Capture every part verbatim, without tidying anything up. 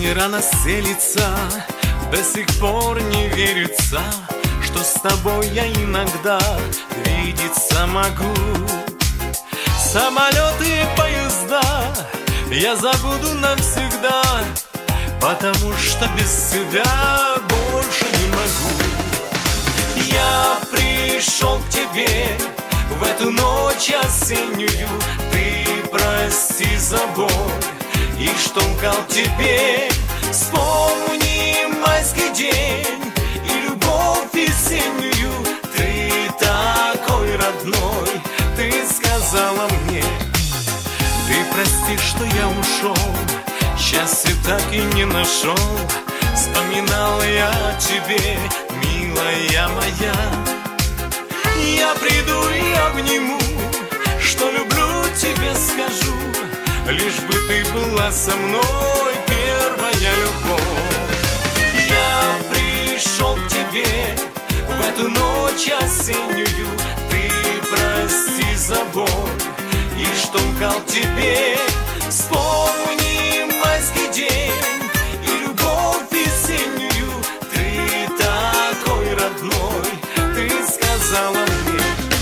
не рано селится, до сих пор не верится, что с тобой я иногда видеться могу. Самолеты и поезда я забуду навсегда, потому что без тебя больше не могу. Я пришел к тебе в эту ночь осеннюю, ты прости за боль и что лгал тебе. Вспомни майский день и любовь весеннюю, ты такой родной, ты сказала мне. Ты прости, что я ушел, счастья так и не нашел. Вспоминал я о тебе, милая моя. Я приду и обниму, что люблю тебе скажу, лишь бы ты была со мной, первая любовь. Я пришел к тебе в эту ночь осеннюю, ты прости за боль и что лгал тебе. Вспомни майский день и любовь весеннюю, ты такой родной, ты сказала мне.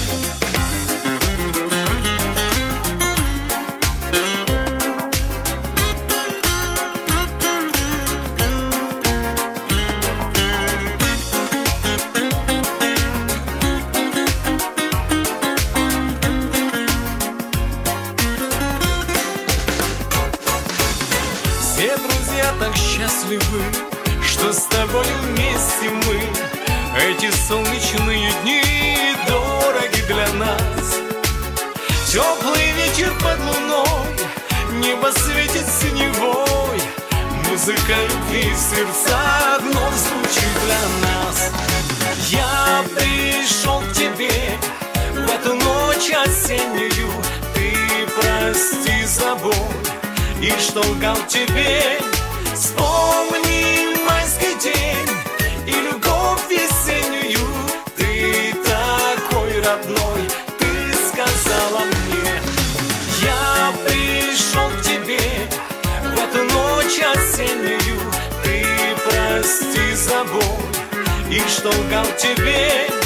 Все друзья так счастливы, что с тобой вместе мы. Эти солнечные дни дороги для нас. Теплый вечер под луной, небо светит синевой. Музыка любви в сердцах вновь звучит для нас. Я пришел к тебе в эту ночь осеннюю, ты прости за боль и что лгал тебе. Вспомни майский день и любовь весеннюю, ты такой родной, ты сказала мне. Я пришел к тебе в эту ночь осеннюю, ты прости за боль и что лгал тебе.